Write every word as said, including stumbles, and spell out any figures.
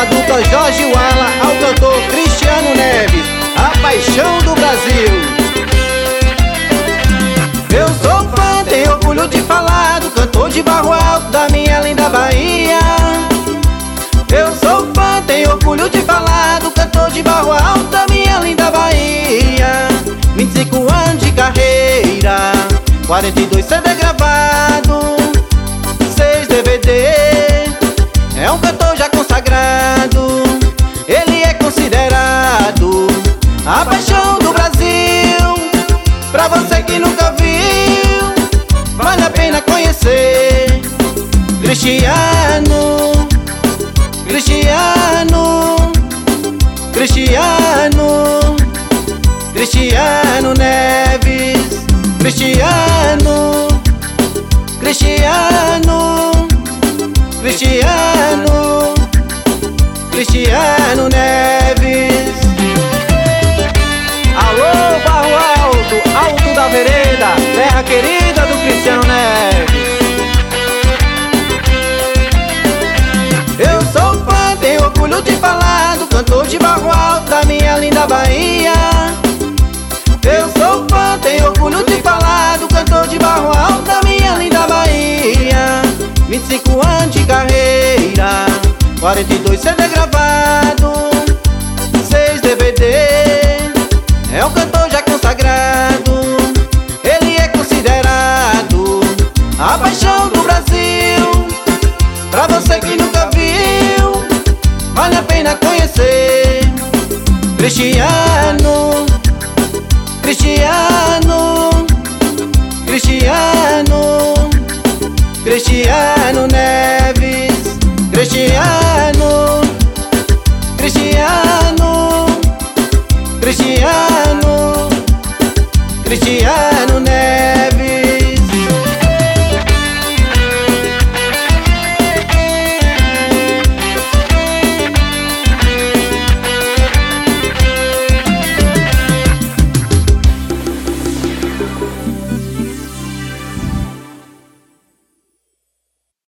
doutor Jorge Wala ao cantor Cristiano Neves, a paixão do Brasil. Eu sou fã, tenho orgulho de falar do cantor de Barro Alto, da minha linda Bahia. Eu sou fã, tenho orgulho de falar do cantor de Barro Alto, da minha linda Bahia. vinte e cinco anos de carreira, quarenta e dois C D gravado, seis D V D. É um cantor já consagrado, ele é considerado a paixão do Brasil. Pra você que nunca viu, vale a pena conhecer Cristiano, Cristiano, Cristiano, Cristiano Neves, Cristiano, Cristiano, Cristiano, Cristiano Neves. Alô, Barro Alto, Alto da Vereda, terra querida do Cristiano Neves. Eu sou fã, tenho orgulho de falar do cantor de Barro Alto, da minha linda Bahia. Eu sou fã, tenho orgulho de falar do cantor de Barro Alto, da minha linda Bahia. vinte e cinco anos de carreira, quarenta e dois C D gravado, seis D V D. É um cantor já consagrado, ele é considerado a paixão do Brasil. Pra você que nunca viu, vale a pena conhecer Cristiano, Cristiano, Cristiano, Cristiano Neves, Cristiano, Cristiano, Cristiano, Cristiano.